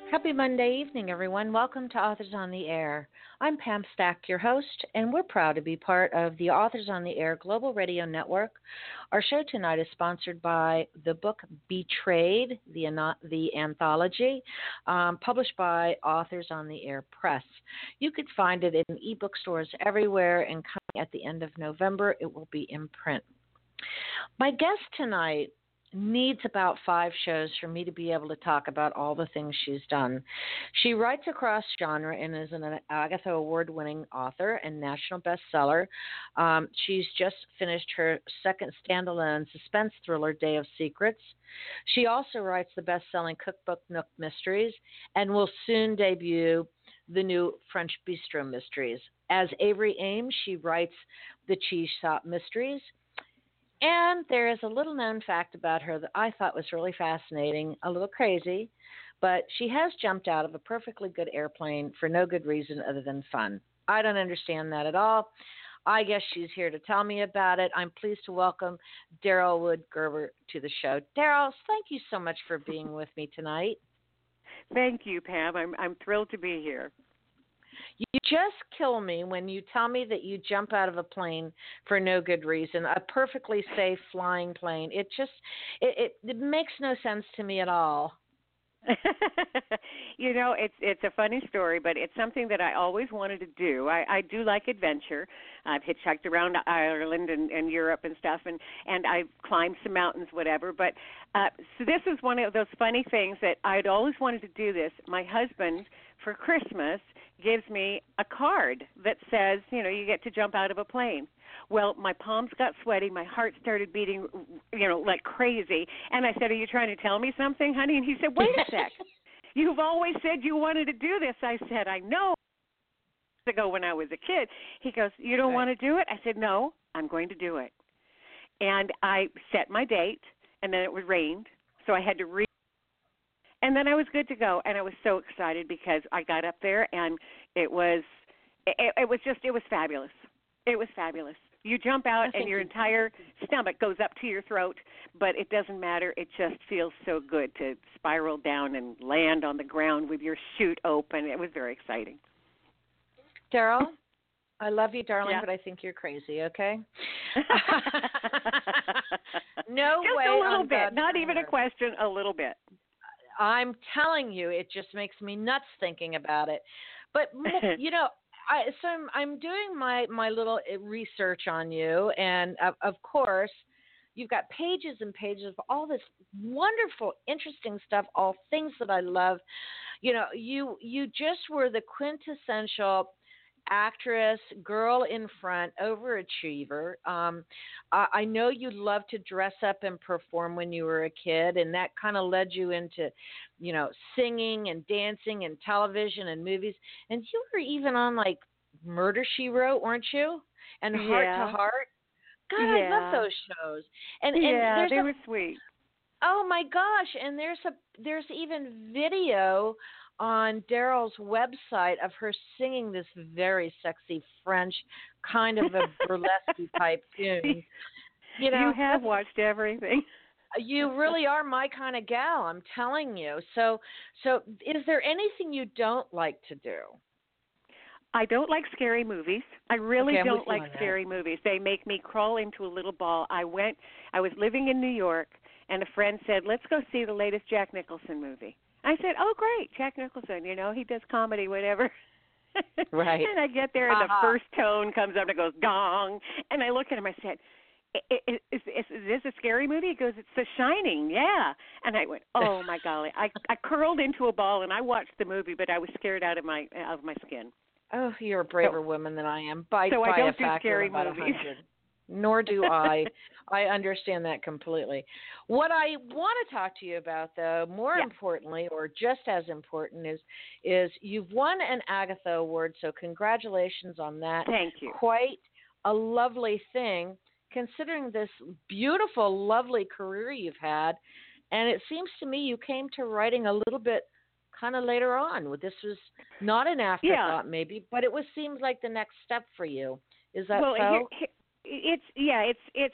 Happy Monday evening, everyone. Welcome to Authors on the Air. I'm Pam Stack, your host, and we're proud to be part of the Authors on the Air Global Radio Network. Our show tonight is sponsored by the book Betrayed, the anthology, published by Authors on the Air Press. You could find it in ebook stores everywhere, and coming at the end of November, it will be in print. My guest tonight needs about 5 shows for me to be able to talk about all the things she's done. She writes across genre and is an Agatha Award-winning author and national bestseller. She's just finished her second standalone suspense thriller, Day of Secrets. She also writes the best-selling cookbook, Nook Mysteries, and will soon debut the new French Bistro Mysteries. As Avery Ames, she writes the Cheese Shop Mysteries. And there is a little known fact about her that I thought was really fascinating, a little crazy, but she has jumped out of a perfectly good airplane for no good reason other than fun. I don't understand that at all. I guess she's here to tell me about it. I'm pleased to welcome Daryl Wood Gerber to the show. Daryl, thank you so much for being with me tonight. Thank you, Pam. I'm thrilled to be here. You just kill me when you tell me that you jump out of a plane for no good reason, a perfectly safe flying plane. It makes no sense to me at all. It's a funny story, but it's something that I always wanted to do. I do like adventure. I've hitchhiked around Ireland and Europe and stuff, and I've climbed some mountains, whatever. But so this is one of those funny things that I'd always wanted to do this. My husband, for Christmas, gives me a card that says, you get to jump out of a plane. Well, my palms got sweaty. My heart started beating, like crazy. And I said, are you trying to tell me something, honey? And he said, wait a sec. You've always said you wanted to do this. I said, I know. Ago when I was a kid. He goes, you don't want to do it? I said, no, I'm going to do it. And I set my date, and then it rained, so I had to read. And then I was good to go, and I was so excited because I got up there, and it was fabulous. It was fabulous. You jump out, and your entire stomach goes up to your throat, but it doesn't matter. It just feels so good to spiral down and land on the ground with your chute open. It was very exciting. Daryl, I love you, darling, but I think you're crazy, okay? No just way. Just a little bit. Not even a question, a little bit. I'm telling you, it just makes me nuts thinking about it. But, I'm doing my little research on you, and of course, you've got pages and pages of all this wonderful, interesting stuff, all things that I love. You just were the quintessential actress, girl in front, overachiever. I know you loved to dress up and perform when you were a kid, and that kind of led you into, singing and dancing and television and movies. And you were even on like Murder, She Wrote, weren't you? And Heart to Heart. God, I love those shows. And they were sweet. Oh my gosh! And there's even video on Daryl's website of her singing this very sexy French kind of a burlesque type tune. You have watched everything. You really are my kind of gal, I'm telling you. So is there anything you don't like to do? I don't like scary movies. I really don't like scary movies. They make me crawl into a little ball. I was living in New York, and a friend said, let's go see the latest Jack Nicholson movie. I said, oh, great, Jack Nicholson, he does comedy, whatever. Right. And I get there, and the first tone comes up, and it goes, gong. And I look at him, I said, is this a scary movie? He goes, it's The Shining, yeah. And I went, oh, my golly. I curled into a ball, and I watched the movie, but I was scared out of my skin. Oh, you're a braver woman than I am. By I don't a do factor scary of about movies. 100. Nor do I. I understand that completely. What I want to talk to you about, though, more importantly, or just as important, is you've won an Agatha Award, so congratulations on that. Thank you. Quite a lovely thing, considering this beautiful, lovely career you've had. And it seems to me you came to writing a little bit kind of later on. This was not an afterthought, maybe, but it seemed like the next step for you. Is that so? It's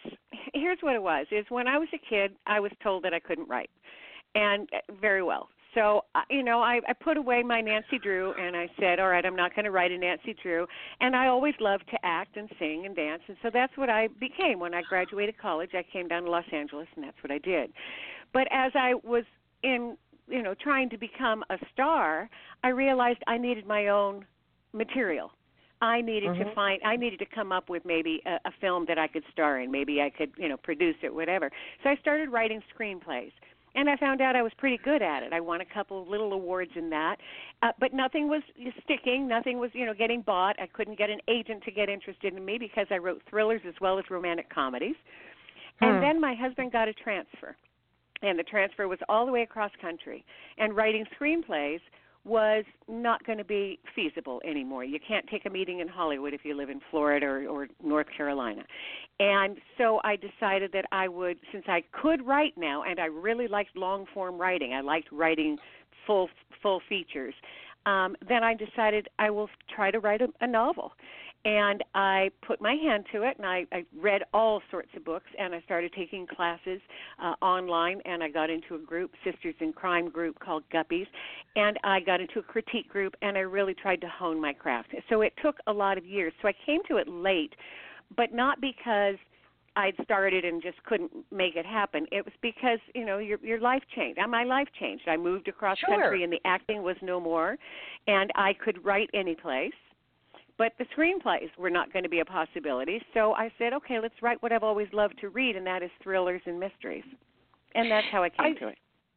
here's what it was. Is when I was a kid, I was told that I couldn't write, and very well. So, I put away my Nancy Drew, and I said, all right, I'm not going to write a Nancy Drew. And I always loved to act and sing and dance, and so that's what I became. When I graduated college, I came down to Los Angeles, and that's what I did. But as I was in, trying to become a star, I realized I needed my own material. I needed to come up with maybe a film that I could star in. Maybe I could, produce it, whatever. So I started writing screenplays. And I found out I was pretty good at it. I won a couple of little awards in that. But nothing was sticking. Nothing was, getting bought. I couldn't get an agent to get interested in me because I wrote thrillers as well as romantic comedies. And then my husband got a transfer. And the transfer was all the way across country. And writing screenplays was not going to be feasible anymore. You can't take a meeting in Hollywood if you live in Florida or North Carolina. And so I decided that I would, since I could write now, and I really liked long-form writing, I liked writing full features, then I decided I will try to write a novel. And I put my hand to it, and I read all sorts of books, and I started taking classes online, and I got into a group, Sisters in Crime group called Guppies, and I got into a critique group, and I really tried to hone my craft. So it took a lot of years. So I came to it late, but not because I'd started and just couldn't make it happen. It was because, your life changed. My life changed. I moved across country, and the acting was no more, and I could write any place. But the screenplays were not going to be a possibility. So I said, okay, let's write what I've always loved to read, and that is thrillers and mysteries. And that's how I came to it.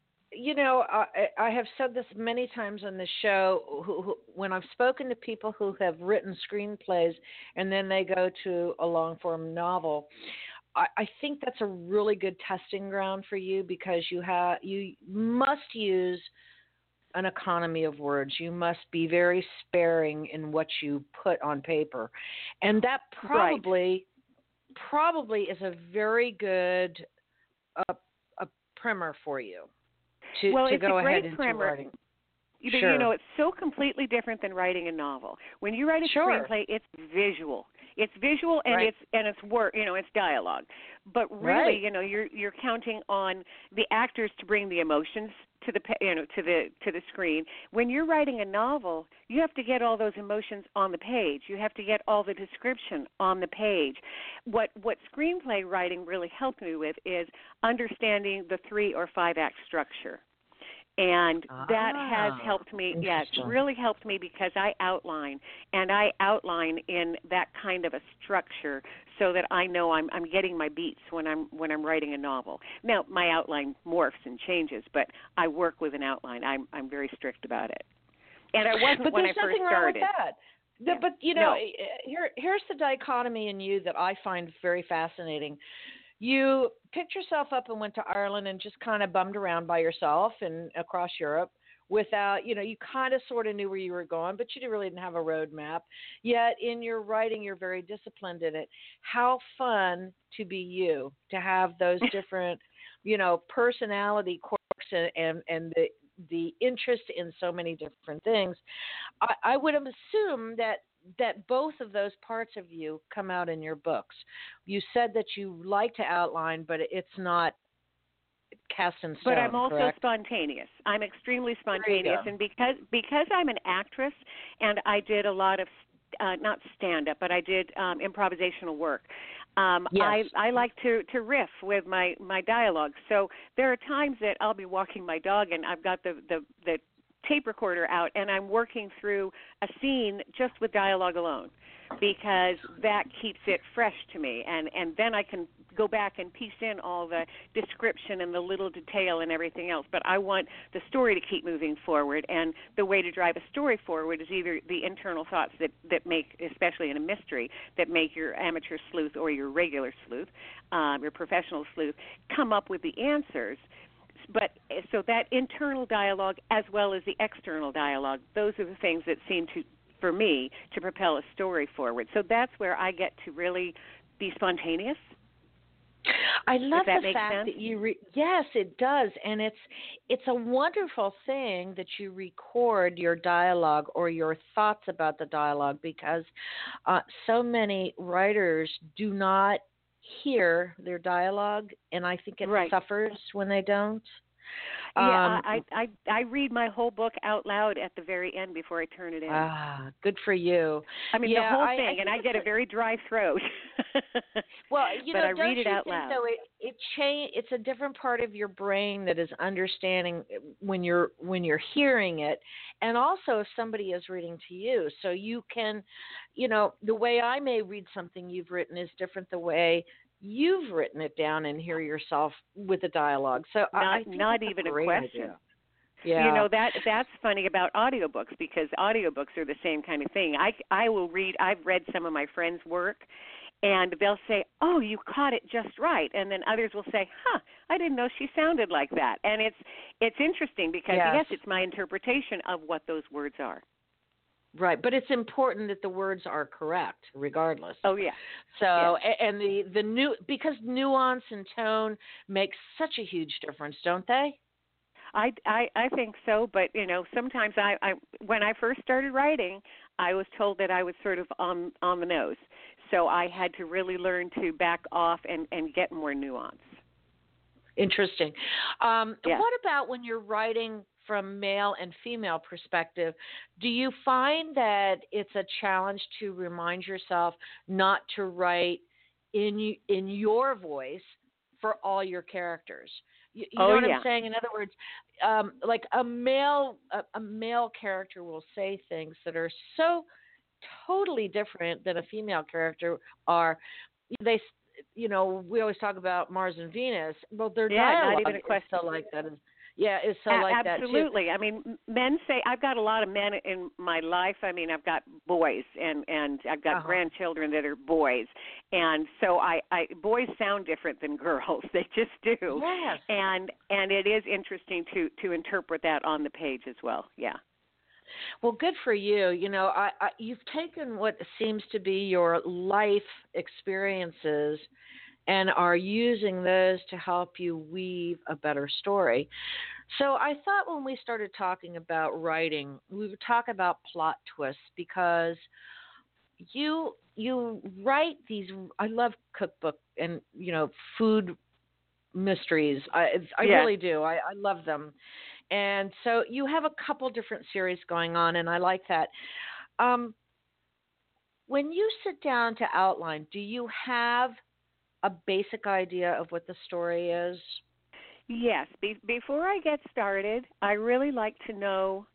I have said this many times on the show, when I've spoken to people who have written screenplays and then they go to a long-form novel, I think that's a really good testing ground for you because you must use an economy of words. You must be very sparing in what you put on paper. And that probably is a very good a primer for you to go ahead into writing. It's so completely different than writing a novel. When you write a screenplay, it's visual. It's visual and it's work. It's dialogue. But really, you're counting on the actors to bring the emotions to the to the screen. When you're writing a novel, you have to get all those emotions on the page. You have to get all the description on the page. What screenplay writing really helped me with is understanding the 3 or 5 act structure. And that has helped me. Yeah, it's really helped me because I outline in that kind of a structure so that I know I'm getting my beats when I'm writing a novel. Now, my outline morphs and changes, but I work with an outline. I'm very strict about it. And I wasn't when I first started. But here's the dichotomy in you that I find very fascinating. You picked yourself up and went to Ireland and just kind of bummed around by yourself and across Europe without, you kind of sort of knew where you were going, but you really didn't have a roadmap. Yet in your writing, you're very disciplined in it. How fun to be you, to have those different, personality quirks and the interest in so many different things. I would assume that both of those parts of you come out in your books. You said that you like to outline, but it's not cast in stone. But I'm also correct? Spontaneous. I'm extremely spontaneous, and because I'm an actress, and I did a lot of not stand-up, but I did improvisational work. I like to riff with my dialogue. So there are times that I'll be walking my dog, and I've got the tape recorder out, and I'm working through a scene just with dialogue alone because that keeps it fresh to me, and then I can go back and piece in all the description and the little detail and everything else. But I want the story to keep moving forward, and the way to drive a story forward is either the internal thoughts that make, especially in a mystery, that make your amateur sleuth or your regular sleuth, your professional sleuth, come up with the answers. But so that internal dialogue as well as the external dialogue, those are the things that seem to, for me, to propel a story forward. So that's where I get to really be spontaneous. I love the fact that you yes, it does, and it's a wonderful thing that you record your dialogue or your thoughts about the dialogue because so many writers do not hear their dialogue, and I think it suffers when they don't. Yeah, Um, I read my whole book out loud at the very end before I turn it in. Good for you. I mean, the Yeah, whole I thing, and think I get a very dry throat. well, But I don't read it you out think loud. though it's a different part of your brain that is understanding when you're hearing it, and also if somebody is reading to you, so you can, the way I may read something you've written is different the way you've written it down and hear yourself with the dialogue. So I think Not that's a even a great question. idea. Yeah. That's funny about audiobooks, because audiobooks are the same kind of thing. I will read. I've read some of my friends' work, and they'll say, "Oh, you caught it just right," and then others will say, "Huh, I didn't know she sounded like that." And it's interesting because Yes. yes, it's my interpretation of what those words are. Right, but it's important that the words are correct, regardless. Oh yeah, So, yes. and the new because nuance and tone makes such a huge difference, don't they? I think so, but sometimes I when I first started writing, I was told that I was sort of on the nose. So I had to really learn to back off and get more nuance. Interesting. Yeah. What about when you're writing from male and female perspective? Do you find that it's a challenge to remind yourself not to write in your voice for all your characters? You know Oh what I'm yeah. saying? In other words, like a male character will say things that are so totally different than a female character are. They, we always talk about Mars and Venus. Well, their Yeah, not dialogue even a is question. so like that. Is so like that too. Absolutely. I mean, men say I've got a lot of men in my life. I mean, I've got boys and I've got Uh-huh. grandchildren that are boys, and so I boys sound different than girls. They just do, Yes. and it is interesting to interpret that on the page as well. Yeah. Well, good for you. You've taken what seems to be your life experiences and are using those to help you weave a better story. So I thought when we started talking about writing, we would talk about plot twists because you write these. I love cookbook and food mysteries. I Yeah. really do. I love them. And so you have a couple different series going on, and I like that. Um, when you sit down to outline, do you have a basic idea of what the story is? Yes. Before I get started, I really like to know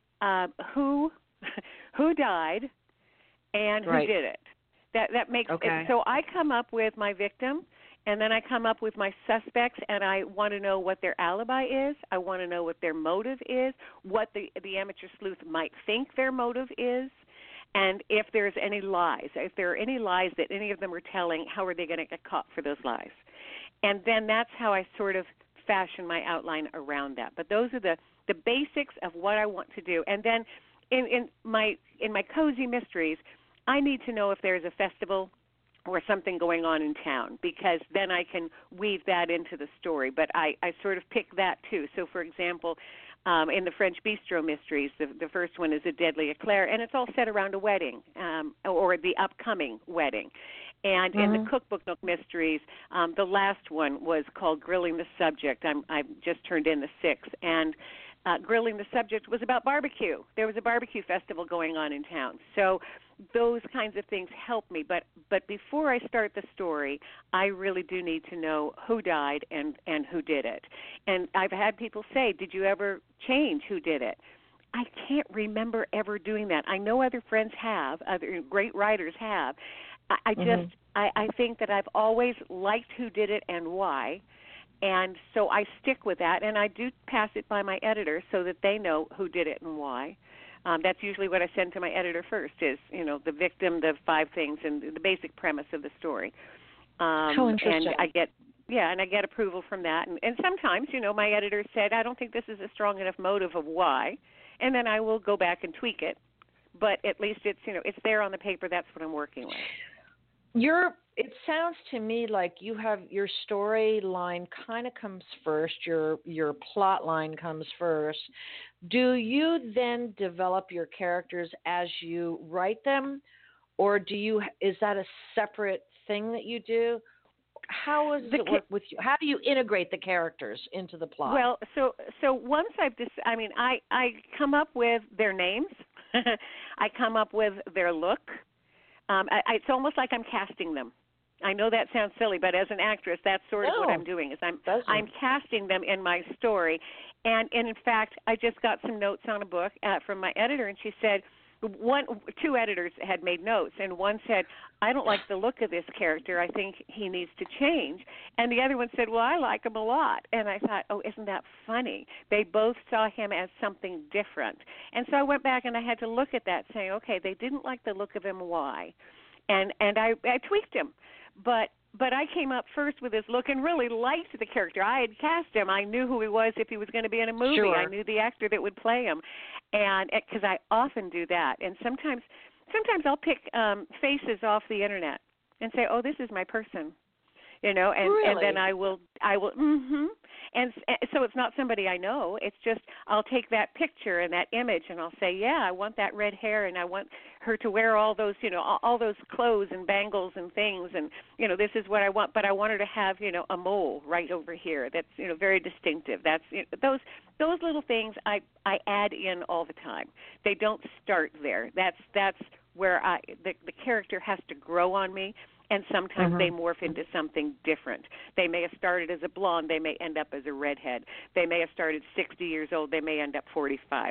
who who died and who Right. did it. That makes it. Okay. So I come up with my victim, and then I come up with my suspects, and I want to know what their alibi is. I want to know what their motive is, what the amateur sleuth might think their motive is, and if there's any lies. If there are any lies that any of them are telling, how are they going to get caught for those lies? And then that's how I sort of fashion my outline around that. But those are the basics of what I want to do. And then in my cozy mysteries, I need to know if there's a festival or something going on in town, because then I can weave that into the story. But I sort of pick that too. So, for example, in the French Bistro mysteries, the first one is A Deadly Eclair, and it's all set around a wedding or the upcoming wedding. And in the Mhm. Cookbook Nook mysteries, the last one was called Grilling the Subject. I've just turned in the sixth, and Grilling the Subject was about barbecue. There was a barbecue festival going on in town. So those kinds of things help me. But before I start the story, I really do need to know who died and who did it. And I've had people say, "Did you ever change who did it?" I can't remember ever doing that. I know other friends have, other great writers have. I just Mhm. I think that I've always liked who did it and why, and so I stick with that, and I do pass it by my editor so that they know who did it and why. That's usually what I send to my editor first is, the victim, the five things, and the basic premise of the story. How And interesting. I get approval from that. And sometimes, my editor said, I don't think this is a strong enough motive of why, and then I will go back and tweak it. But at least it's there on the paper. That's what I'm working with. It sounds to me like you have your storyline kind of comes first, your plot line comes first. Do you then develop your characters as you write them, or is that a separate thing that you do? how does it work with you? How do you integrate the characters into the plot? Well, so once I come up with their names. I come up with their look. It's almost like I'm casting them. I know that sounds silly, but as an actress, that's sort of what I'm doing. Is I'm casting them in my story, and in fact, I just got some notes on a book from my editor, and she said two editors had made notes, and one said, I don't like the look of this character. I think he needs to change. And the other one said, well, I like him a lot. And I thought, oh, isn't that funny? They both saw him as something different. And so I went back and I had to look at that, saying, okay, they didn't like the look of him. Why? And I tweaked him. But I came up first with his look and really liked the character. I had cast him. I knew who he was if he was going to be in a movie. Sure. I knew the actor that would play him, and because I often do that. And sometimes I'll pick faces off the internet and say, "Oh, this is my person," and really? and then I will. And so it's not somebody I know. It's just I'll take that picture and that image and I'll say, yeah, I want that red hair and I want her to wear all those, all those clothes and bangles and things, and this is what I want. But I want her to have, a mole right over here that's, very distinctive. That's those little things I add in all the time. They don't start there. That's where the character has to grow on me. And sometimes they morph into something different. They may have started as a blonde. They may end up as a redhead. They may have started 60 years old. They may end up 45.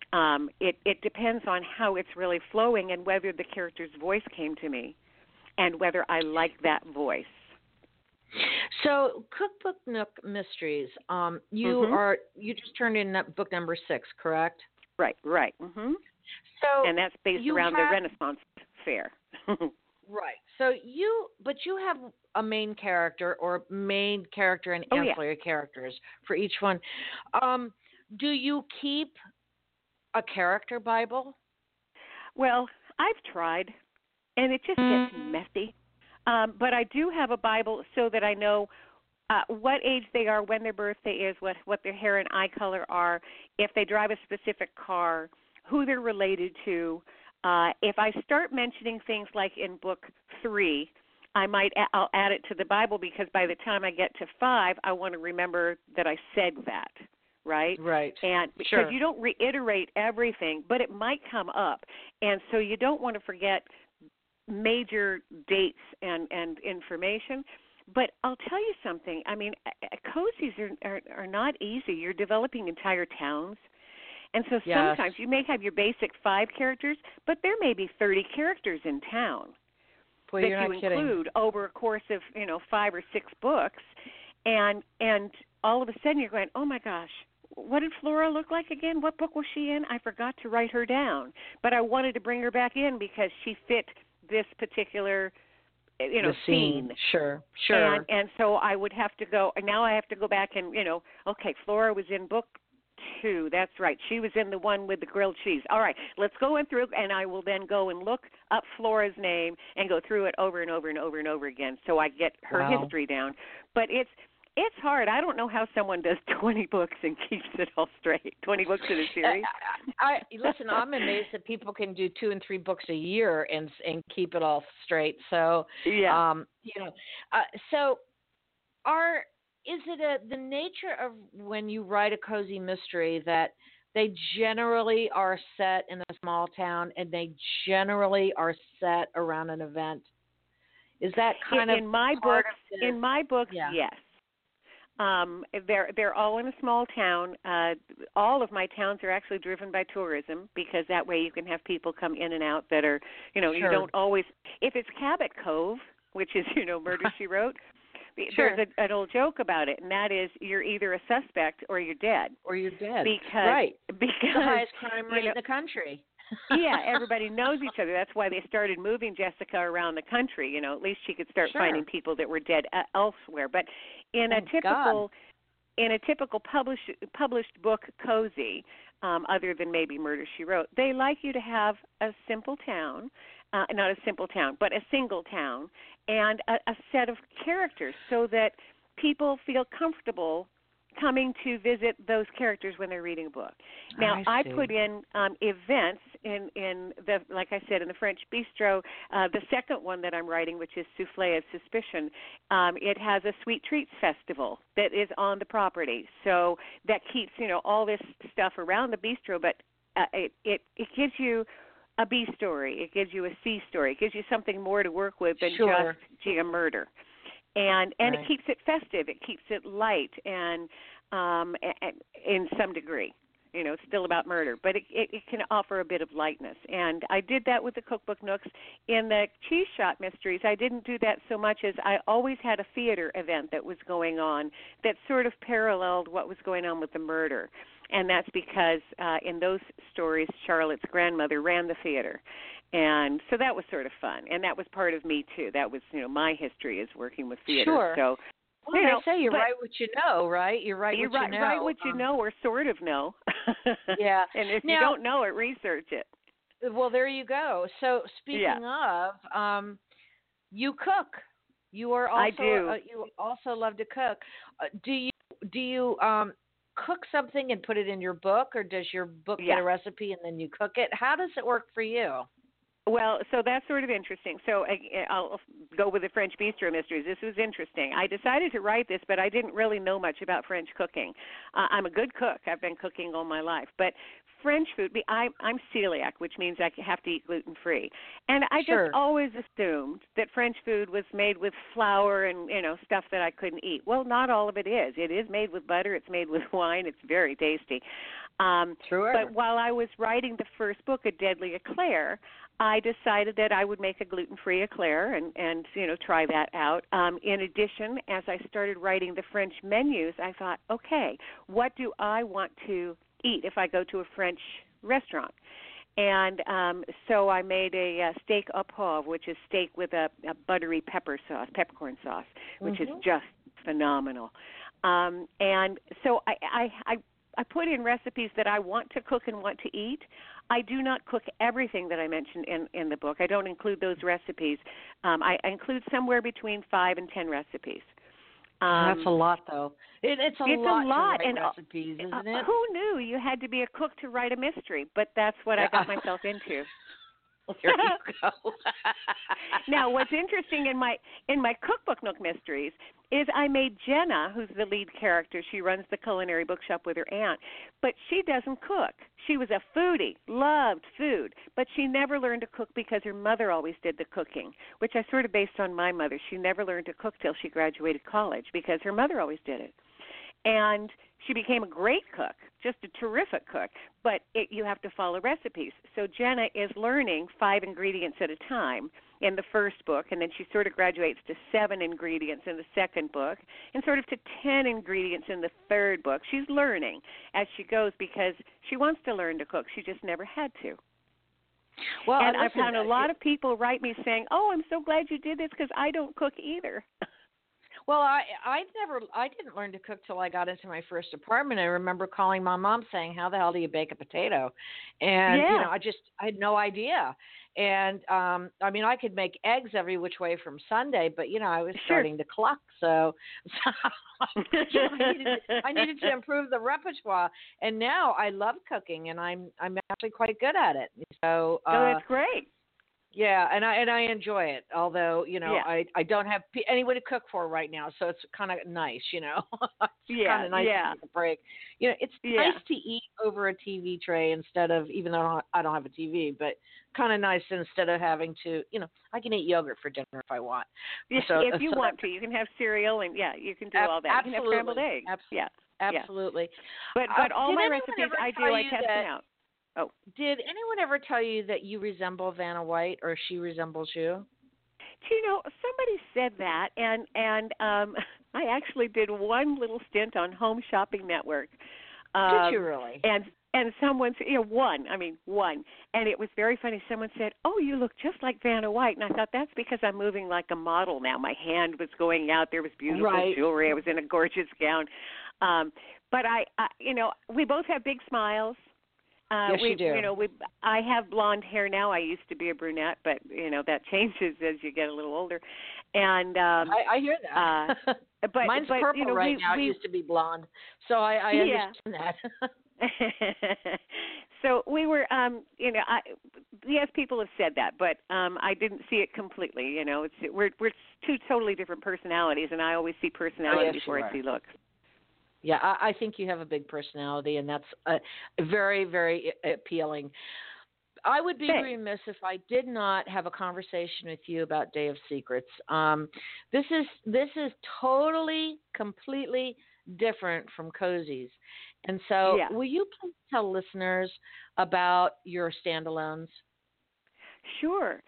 It depends on how it's really flowing and whether the character's voice came to me and whether I like that voice. So, Cookbook Nook Mysteries, you just turned in book number 6, correct? Right. Mm-hmm. So, and that's based around the Renaissance Fair. Right. So you have a main character or main character and ancillary characters for each one. Do you keep a character Bible? Well, I've tried, and it just gets messy. But I do have a Bible so that I know what age they are, when their birthday is, what their hair and eye color are, if they drive a specific car, who they're related to. If I start mentioning things like in book 3, I'll add it to the Bible because by the time I get to 5, I want to remember that I said that, right? Right. And because you don't reiterate everything, but it might come up, and so you don't want to forget major dates and information. But I'll tell you something. I mean, cozies are not easy. You're developing entire towns. And so sometimes you may have your basic 5 characters, but there may be 30 characters in town that you include over a course of 5 or 6 books, and all of a sudden you're going, oh my gosh, what did Flora look like again? What book was she in? I forgot to write her down, but I wanted to bring her back in because she fit this particular scene. Sure. And so I would have to go. Now I have to go back and okay, Flora was in book 2. That's right. She was in the one with the grilled cheese. All right, let's go in through, and I will then go and look up Flora's name and go through it over and over and over and over again, so I get her history down. But it's hard. I don't know how someone does 20 books and keeps it all straight. 20 books in a series. Listen, I'm amazed that people can do 2 and 3 books a year and keep it all straight. So is it the nature of when you write a cozy mystery that they generally are set in a small town and they generally are set around an event? Is that kind of in my books? Yes. They're all in a small town. All of my towns are actually driven by tourism because that way you can have people come in and out that are, you don't always. If it's Cabot Cove, which is Murder, She Wrote. There's an old joke about it, and that is you're either a suspect or you're dead. Because the highest crime rate in the country. Everybody knows each other. That's why they started moving Jessica around the country. At least she could start finding people that were dead elsewhere. But in a typical published book cozy, other than maybe Murder, She Wrote, they like you to have a simple town. Not a simple town, but a single town, and a set of characters so that people feel comfortable coming to visit those characters when they're reading a book. Now, I put in events in the, like I said, in the French Bistro. The second one that I'm writing, which is Soufflé of Suspicion, it has a sweet treats festival that is on the property. So that keeps, all this stuff around the bistro, but it gives you a B story. It gives you a C story. It gives you something more to work with than Sure. just, gee, a murder. And Right. it keeps it festive. It keeps it light and in some degree. It's still about murder, but it can offer a bit of lightness. And I did that with the Cookbook Nooks. In the Cheese Shop Mysteries, I didn't do that so much as I always had a theater event that was going on that sort of paralleled what was going on with the murder. And that's because in those stories, Charlotte's grandmother ran the theater. And so that was sort of fun. And that was part of me, too. That was, my history is working with theater. Sure. So, well, they say you write what you know, right? You write what you know. Write what you know or sort of know. Yeah. And if now, you don't know it, research it. Well, there you go. So speaking of, you cook. You are also I do. You also love to cook. Do you cook something and put it in your book, or does your book get a recipe and then you cook it? How does it work for you? Well, so that's sort of interesting. So I'll go with the French Bistro Mysteries. This was interesting. I decided to write this, but I didn't really know much about French cooking. I'm a good cook. I've been cooking all my life. But French food, I'm celiac, which means I have to eat gluten-free. And I just always assumed that French food was made with flour and, stuff that I couldn't eat. Well, not all of it is. It is made with butter. It's made with wine. It's very tasty. Sure. But while I was writing the first book, A Deadly Eclair, I decided that I would make a gluten-free eclair and try that out. In addition, as I started writing the French menus, I thought, okay, what do I want to eat if I go to a French restaurant? And so I made a steak au poivre, which is steak with a buttery peppercorn sauce, which is just phenomenal. And so I put in recipes that I want to cook and want to eat. I do not cook everything that I mentioned in the book. I don't include those recipes. I include somewhere between 5 and 10 recipes. That's a lot, though. It's a lot to write and recipes, isn't it? Who knew you had to be a cook to write a mystery? But that's what I got myself into. There you go. Now, what's interesting in my Cookbook Nook Mysteries is I made Jenna, who's the lead character. She runs the culinary bookshop with her aunt, but she doesn't cook. She was a foodie, loved food, but she never learned to cook because her mother always did the cooking, which I sort of based on my mother. She never learned to cook till she graduated college because her mother always did it. And she became a great cook, just a terrific cook, but you have to follow recipes. So Jenna is learning 5 ingredients at a time in the first book, and then she sort of graduates to 7 ingredients in the second book, and sort of to 10 ingredients in the third book. She's learning as she goes because she wants to learn to cook. She just never had to. Well, and I've had a lot of people write me saying, "Oh, I'm so glad you did this because I don't cook either." Well, I didn't learn to cook till I got into my first apartment. I remember calling my mom saying, "How the hell do you bake a potato?" And I had no idea. And I mean, I could make eggs every which way from Sunday, but I was starting to cluck, so I needed to improve the repertoire. And now I love cooking, and I'm actually quite good at it. So that's great. Yeah, and I enjoy it. Although I don't have anyone to cook for right now, so it's kind of nice. It's kind of nice to take a break. It's nice to eat over a TV tray instead of, even though I don't have a TV, but kind of nice instead of having to. I can eat yogurt for dinner if I want. So, if you want to, you can have cereal and you can do all that. Absolutely. You can have scrambled eggs. Absolutely. But all my recipes I test them out. Oh. Did anyone ever tell you that you resemble Vanna White or she resembles you? Somebody said that, and I actually did one little stint on Home Shopping Network. Did you really? And someone said, one, and it was very funny. Someone said, "Oh, you look just like Vanna White," and I thought that's because I'm moving like a model now. My hand was going out. There was beautiful jewelry. I was in a gorgeous gown. But we both have big smiles. Yes, you do. I have blonde hair now. I used to be a brunette, but that changes as you get a little older. And I hear that. But mine's purple right now. It used to be blonde, so I understand that. So we were, yes, people have said that, but I didn't see it completely. We're two totally different personalities, and I always see personality before I see looks. Yeah, I think you have a big personality, and that's very, very appealing. I would be remiss if I did not have a conversation with you about Day of Secrets. This is totally, completely different from Cozy's. And so will you please tell listeners about your standalones? Sure.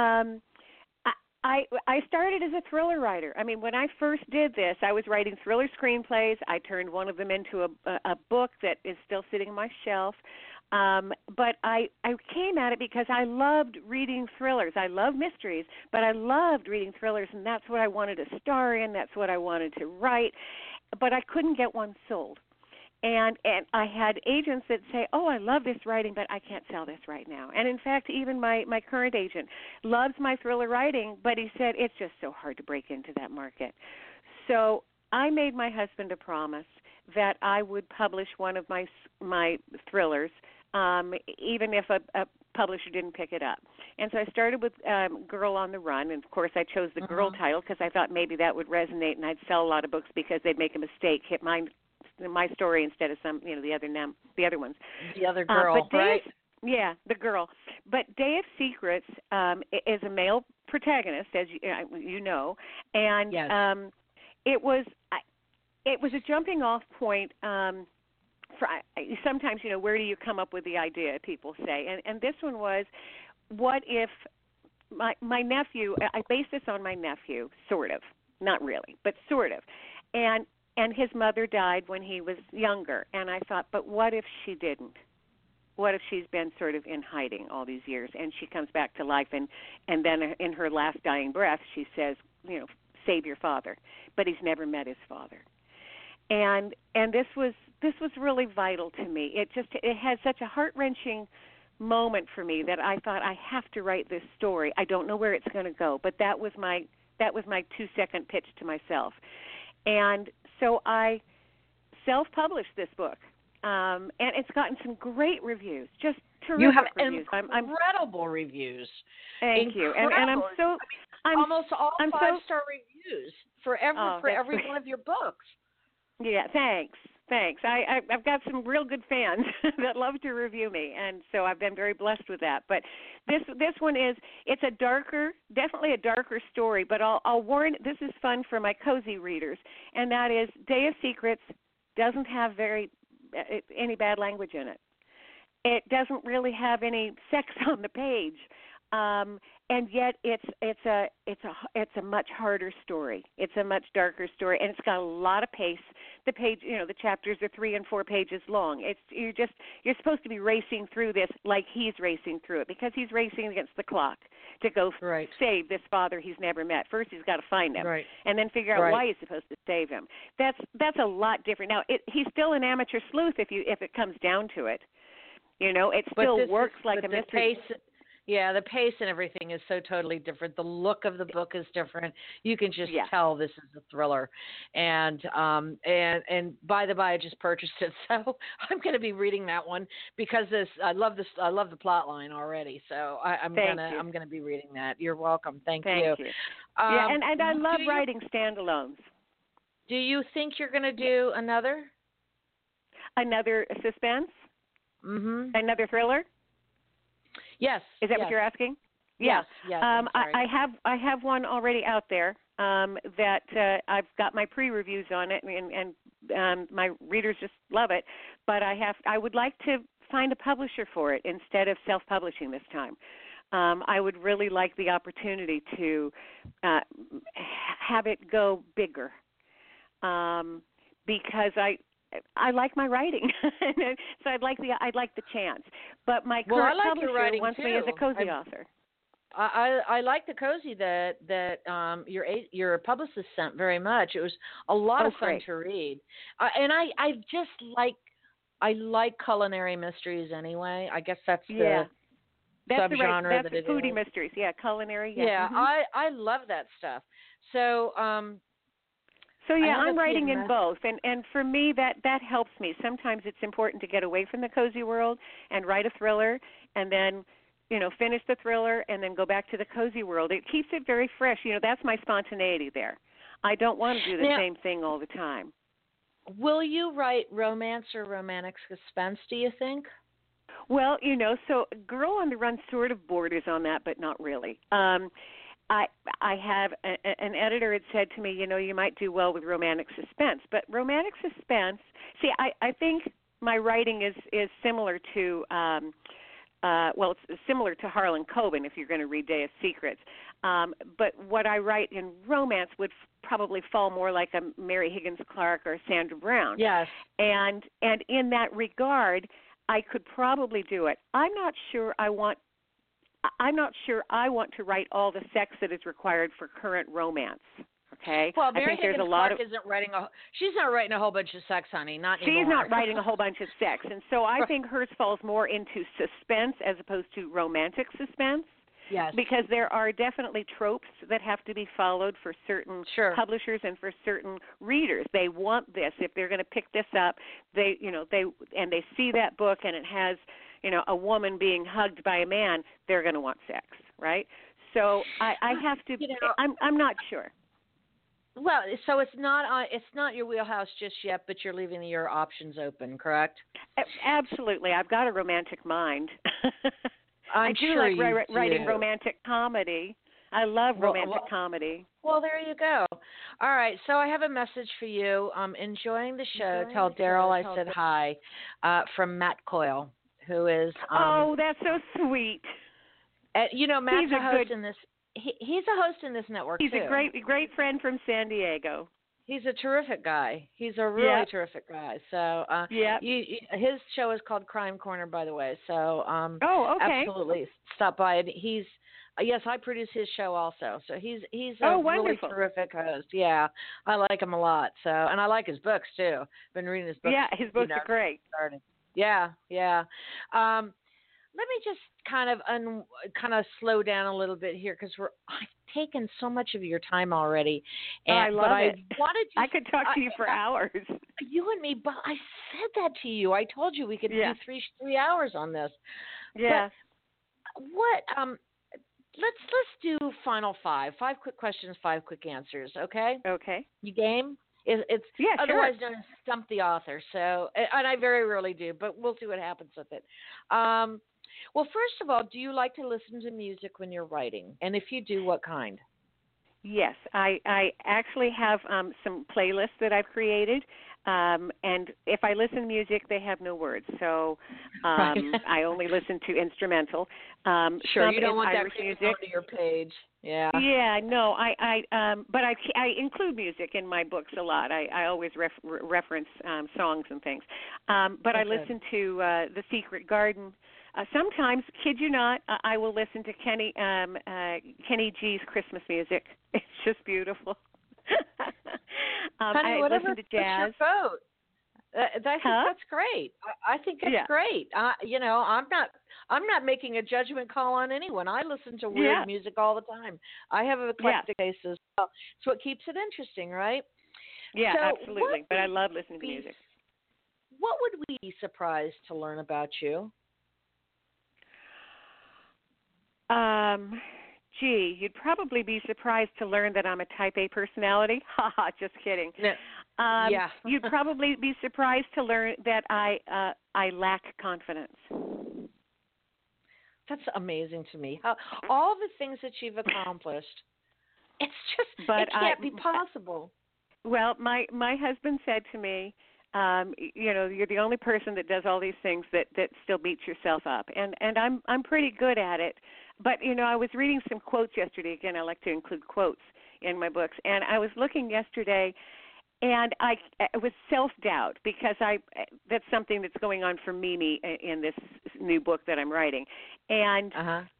I started as a thriller writer. I mean, when I first did this, I was writing thriller screenplays. I turned one of them into a book that is still sitting on my shelf. But I came at it because I loved reading thrillers. I love mysteries, but I loved reading thrillers, and that's what I wanted to star in. That's what I wanted to write. But I couldn't get one sold. And I had agents that say, oh, I love this writing, but I can't sell this right now. And, in fact, even my current agent loves my thriller writing, but he said it's just so hard to break into that market. So I made my husband a promise that I would publish one of my thrillers, even if a publisher didn't pick it up. And so I started with Girl on the Run, and, of course, I chose the girl title because I thought maybe that would resonate and I'd sell a lot of books because they'd make a mistake, hit my story instead of some, the other ones. The other girl, right? Yeah, the girl. But Day of Secrets is a male protagonist, as you know, and yes. It was a jumping off point. Sometimes, where do you come up with the idea? People say, and this one was, what if my nephew? I based this on my nephew, sort of, not really, but sort of, and his mother died when he was younger. And I thought, but what if she didn't? What if she's been sort of in hiding all these years and she comes back to life and then in her last dying breath she says, save your father. But he's never met his father. And this was really vital to me. It had such a heart-wrenching moment for me that I thought I have to write this story. I don't know where it's going to go, but that was my 2-second pitch to myself. And so I self-published this book, and it's gotten some great reviews, just terrific you have reviews. Incredible reviews. Thank you, and I'm so almost all 5-star reviews for every one of your books. Yeah, thanks. I've got some real good fans that love to review me, and so I've been very blessed with that. But this one it's definitely a darker story, but I'll warn, this is fun for my cozy readers, and that is Day of Secrets doesn't have any bad language in it. It doesn't really have any sex on the page. And yet it's a much harder story. It's a much darker story, and it's got a lot of pace. The page, the chapters are 3 and 4 pages long. You're supposed to be racing through this like he's racing through it, because he's racing against the clock to go save this father he's never met. First, he's got to find him, and then figure out why he's supposed to save him. That's a lot different. Now, he's still an amateur sleuth if it comes down to it. It still works like a mystery. Yeah, the pace and everything is so totally different. The look of the book is different. You can just tell this is a thriller. And by the by, I just purchased it, so I'm going to be reading that one because I love the plot line already. So I'm going to be reading that. You're welcome. Thank you. Yeah, and I love writing standalones. Do you think you're going to do another suspense? Mm-hmm. Another thriller? Yes. Is that what you're asking? Yes. Yes. I have one already out there that I've got my pre-reviews on it, and my readers just love it. But I would like to find a publisher for it instead of self-publishing this time. I would really like the opportunity to have it go bigger, because I like my writing, so I'd like the chance. But my current publisher wants me as a cozy author. I like the cozy that your publicist sent very much. It was a lot of fun to read, and I just like culinary mysteries anyway. I guess that's the subgenre that's foodie mysteries. Yeah, culinary. Yeah, I love that stuff. So. So I yeah, have a I'm writing in PMS. both, and for me that helps me. Sometimes it's important to get away from the cozy world and write a thriller, and then finish the thriller and then go back to the cozy world. It keeps it very fresh. That's my spontaneity there. I don't want to do the Now, same thing all the time. will you write romance or romantic suspense, do you think? Well, so Girl on the Run sort of borders on that, but not really. I have an editor had said to me, you might do well with romantic suspense, but romantic suspense. See, I think my writing is similar to it's similar to Harlan Coben if you're going to read Day of Secrets. But what I write in romance would probably fall more like a Mary Higgins Clark or Sandra Brown. Yes. And in that regard, I could probably do it. I'm not sure I want to write all the sex that is required for current romance. Okay. Well, I Mary think there's Higgins a lot Clark isn't writing she's not writing a whole bunch of sex, honey. Not anymore. She's not writing a whole bunch of sex, and so I think hers falls more into suspense as opposed to romantic suspense. Yes. Because there are definitely tropes that have to be followed for certain publishers and for certain readers. They want this. If they're going to pick this up, they see that book and it has, a woman being hugged by a man, they're going to want sex, right? So I have to. I'm not sure. Well, so it's not your wheelhouse just yet, but you're leaving your options open, correct? Absolutely. I've got a romantic mind. I do sure like writing romantic comedy. I love romantic comedy. Well, there you go. All right, so I have a message for you. Enjoying the show. Tell Daryl I said hi from Matt Coyle, who is. Oh, that's so sweet. Matt's a host in this. He's a host in this network too. He's a great friend from San Diego. He's a terrific guy. He's a really terrific guy. So his show is called Crime Corner, by the way. So okay. Absolutely stop by. And he's yes, I produce his show also. So he's a really terrific host. Yeah, I like him a lot. So and I like his books too. Been reading his books. Yeah, his books are great. Yeah. Let me just kind of slow down a little bit here because I've taken so much of your time already. And, I love it. I could talk to you for hours. You and me, but I said that to you. I told you we could do 3 hours on this. Yeah. But what? Let's do final 5 quick questions, 5 quick answers. Okay. Okay. You game? It's otherwise known as Stump the Author. So, and I very rarely do, but we'll see what happens with it. Well, first of all, do you like to listen to music when you're writing? And if you do, what kind? Yes, I actually have some playlists that I've created, and if I listen to music, they have no words, so I only listen to instrumental. Sure, you don't want Irish that music to your page. Yeah. Yeah, no, but I include music in my books a lot. I always reference songs and things. But I listen to The Secret Garden. Sometimes, kid you not, I will listen to Kenny G's Christmas music. It's just beautiful. Honey, I listen to jazz. Your vote. That's great. I think it's great. I'm not making a judgment call on anyone. I listen to weird music all the time. I have an eclectic taste as well. So it keeps it interesting, right? Yeah, so absolutely. But I love listening to music. What would we be surprised to learn about you? You'd probably be surprised to learn that I'm a Type A personality. Haha, just kidding. No. You'd probably be surprised to learn that I lack confidence. That's amazing to me. All the things that you've accomplished, it can't be possible. Well, my husband said to me, you're the only person that does all these things that still beats yourself up, and I'm pretty good at it. But I was reading some quotes yesterday. Again, I like to include quotes in my books, and I was looking yesterday, and it was self-doubt because that's something that's going on for Mimi in this new book that I'm writing, and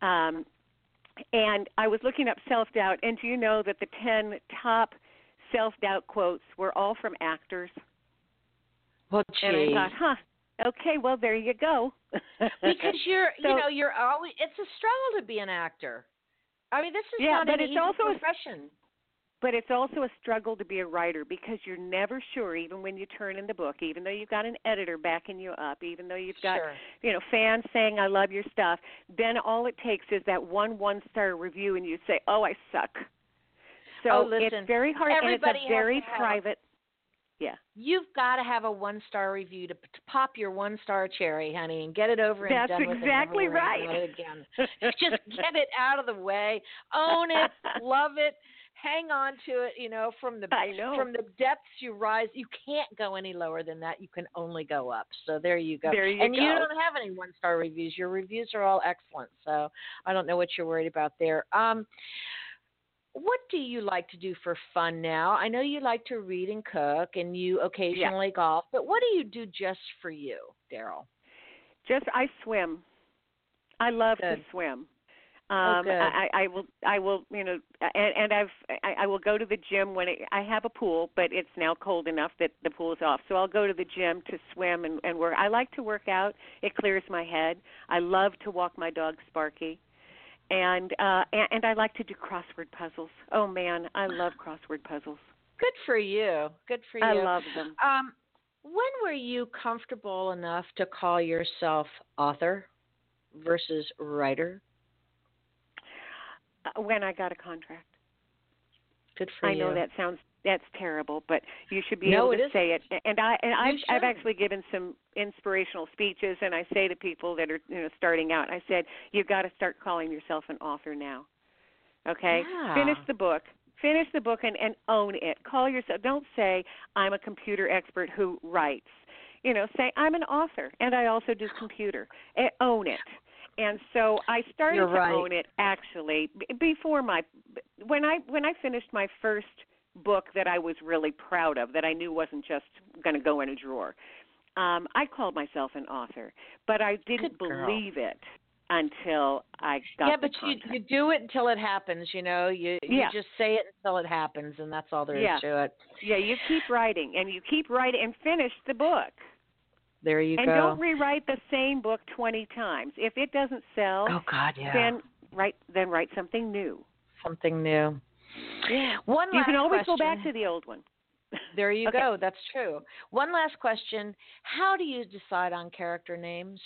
and I was looking up self-doubt, and do you know that the 10 top self-doubt quotes were all from actors? Well, gee. And I thought, okay, well, there you go. Because you're always, it's a struggle to be an actor. I mean, this is not an easy profession. But it's also a struggle to be a writer because you're never sure, even when you turn in the book, even though you've got an editor backing you up, even though you've got, Sure. fans saying, I love your stuff, then all it takes is that one-star review and you say, oh, I suck. So listen, it's very hard, and it's everybody a very has to have, private, yeah. You've got to have a 1-star review to pop your 1-star cherry, honey, and get it over and That's done with exactly and never worry right. about it again. Just get it out of the way. Own it. Love it. Hang on to it, from the depths you rise. You can't go any lower than that. You can only go up. So there you go. There you and go. you don't have any 1-star reviews. Your reviews are all excellent. So I don't know what you're worried about there. What do you like to do for fun now? I know you like to read and cook, and you occasionally golf. But what do you do just for you, Daryl? I swim. I love to swim. Good. I will, and I will go to the gym when I have a pool, but it's now cold enough that the pool is off. So I'll go to the gym to swim and work. I like to work out. It clears my head. I love to walk my dog Sparky. And I like to do crossword puzzles. Oh man, I love crossword puzzles. Good for you. Good for you. I love them. When were you comfortable enough to call yourself author versus writer? When I got a contract. Good for you. I know that's terrible, but you should be able to say it. And I've actually given some inspirational speeches, and I say to people that are starting out, I said, you've got to start calling yourself an author now. Okay? Yeah. Finish the book and own it. Call yourself. Don't say I'm a computer expert who writes. Say I'm an author and I also do computer. Own it. And so I started to own it actually before when I finished my first book that I was really proud of, that I knew wasn't just going to go in a drawer. I called myself an author, but I didn't believe it until I got the contract. You do it until it happens, You just say it until it happens, and that's all there is to it. Yeah, you keep writing, and finish the book. There you go. And don't rewrite the same book 20 times. If it doesn't sell, then write something new. Something new. Yeah. You can always go back to the old one. There you go. That's true. One last question. How do you decide on character names?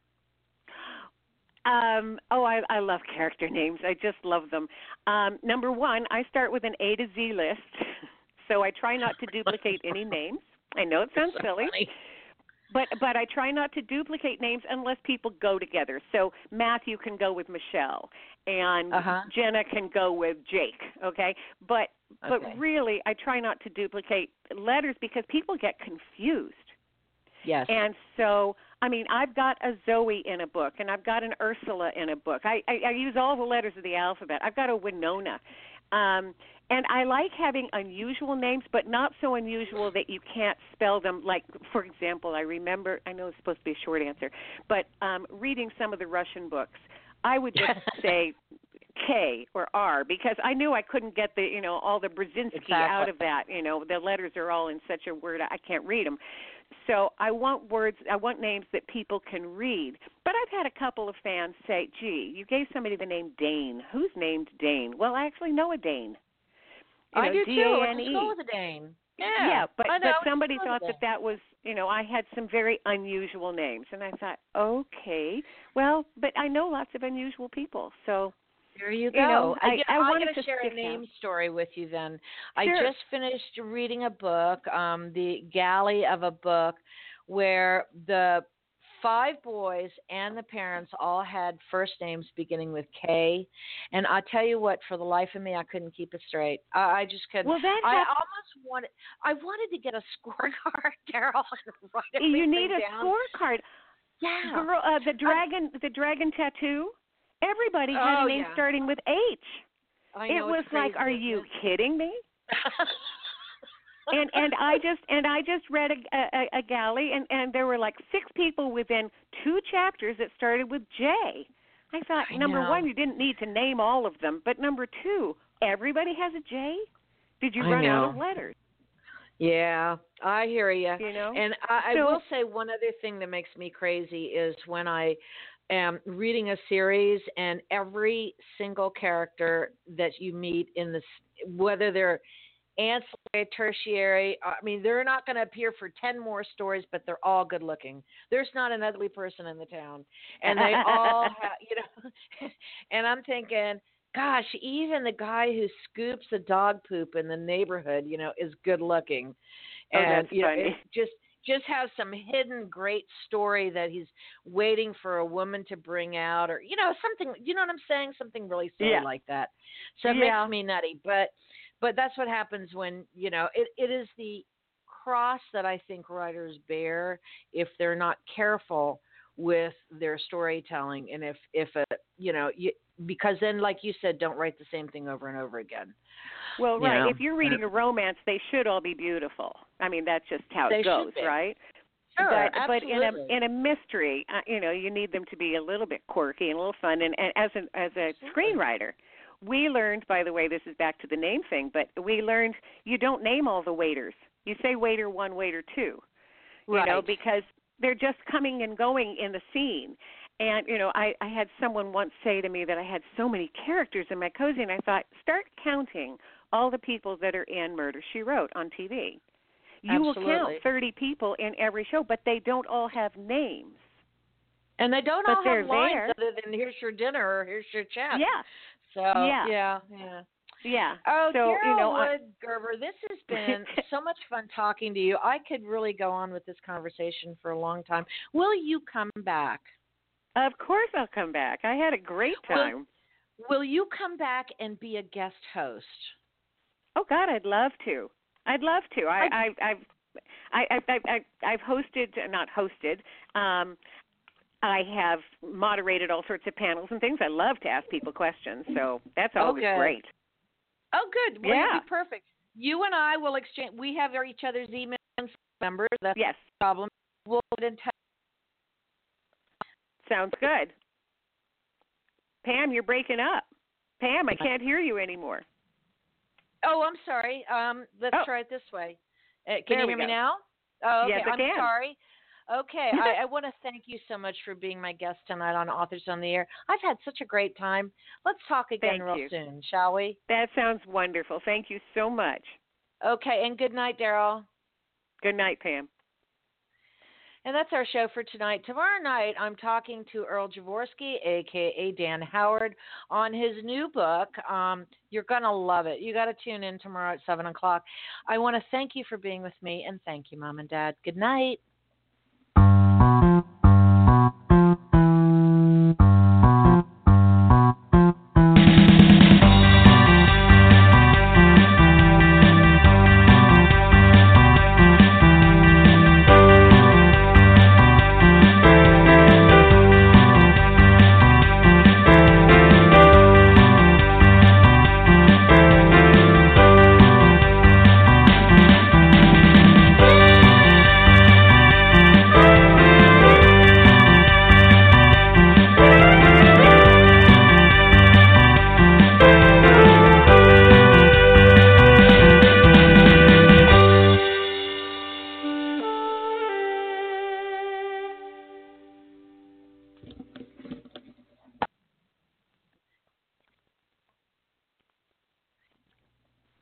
I love character names. I just love them. Number one, I start with an A to Z list, so I try not to duplicate any names. I know it sounds silly. Funny. But I try not to duplicate names unless people go together. So Matthew can go with Michelle, and Jenna can go with Jake. Okay, but really, I try not to duplicate letters because people get confused. Yes. And so, I've got a Zoe in a book, and I've got an Ursula in a book. I use all the letters of the alphabet. I've got a Winona. And I like having unusual names, but not so unusual that you can't spell them. Like, for example, I know it's supposed to be a short answer, but reading some of the Russian books, I would just say K or R because I knew I couldn't get all the Brzezinski out of that. The letters are all in such a word I can't read them. So I want names that people can read. But I've had a couple of fans say, gee, you gave somebody the name Dane. Who's named Dane? Well, I actually know a Dane. I do D-A-N-E. too. I went to school with a Dane. Yeah, but somebody thought that was, I had some very unusual names. And I thought, okay, well, but I know lots of unusual people. So there you go. I wanted to share a name story with you then. Sure. I just finished reading a book, the galley of a book, where the 5 boys and the parents all had first names beginning with K. And I'll tell you what, for the life of me, I couldn't keep it straight. I just couldn't. Well, I wanted to get a scorecard, Daryl, and write everything You need a down. scorecard. Yeah. Girl, the dragon tattoo. Everybody had a name starting with H. I know, it was crazy, like, are you kidding me? and I just read a galley, and there were like 6 people within 2 chapters that started with J. I thought, number one, you didn't need to name all of them, but number 2, everybody has a J. Did you run out of letters? Yeah, I hear you. You know, and I will say one other thing that makes me crazy is when I reading a series, and every single character that you meet in this, whether they're ancillary, tertiary, I mean, they're not going to appear for 10 more stories, but they're all good looking. There's not an ugly person in the town. And they all have, and I'm thinking, gosh, even the guy who scoops the dog poop in the neighborhood, is good looking. Oh, And, that's funny. it just has some hidden great story that he's waiting for a woman to bring out, or, something, you know what I'm saying? Something really silly like that. So it makes me nutty. But that's what happens when, it is the cross that I think writers bear if they're not careful with their storytelling. And because then, like you said, don't write the same thing over and over again. Well, right. If you're reading a romance, they should all be beautiful. I mean, that's just how it goes, right? Sure, but in a mystery, you need them to be a little bit quirky and a little fun. And as a screenwriter, we learned, by the way, this is back to the name thing, but we learned you don't name all the waiters. You say waiter 1, waiter 2, because they're just coming and going in the scene. And, I had someone once say to me that I had so many characters in my cozy, and I thought, start counting all the people that are in Murder, She Wrote on TV. You will count 30 people in every show, but they don't all have names. And they don't all have lines other than here's your dinner or here's your check. Yeah. So, yeah. Oh, so, Carol Wood-Gerber, this has been so much fun talking to you. I could really go on with this conversation for a long time. Will you come back? Of course I'll come back. I had a great time. Will you come back and be a guest host? Oh, God, I'd love to. I've hosted, not hosted. I have moderated all sorts of panels and things. I love to ask people questions, so that's always great. Oh, good. Well, you'll be perfect. You and I will exchange. We have each other's emails. Remember, that's the problem. We'll get in touch. Sounds good. Pam, you're breaking up. Pam, I can't hear you anymore. Oh, I'm sorry. Let's try it this way. Can you hear me now? Oh, okay. Yes, I can. I'm sorry. Okay, I want to thank you so much for being my guest tonight on Authors on the Air. I've had such a great time. Let's talk again soon, shall we? That sounds wonderful. Thank you so much. Okay, and good night, Daryl. Good night, Pam. And that's our show for tonight. Tomorrow night, I'm talking to Earl Jaworski, a.k.a. Dan Howard, on his new book. You're going to love it. You got to tune in tomorrow at 7 o'clock. I want to thank you for being with me, and thank you, Mom and Dad. Good night.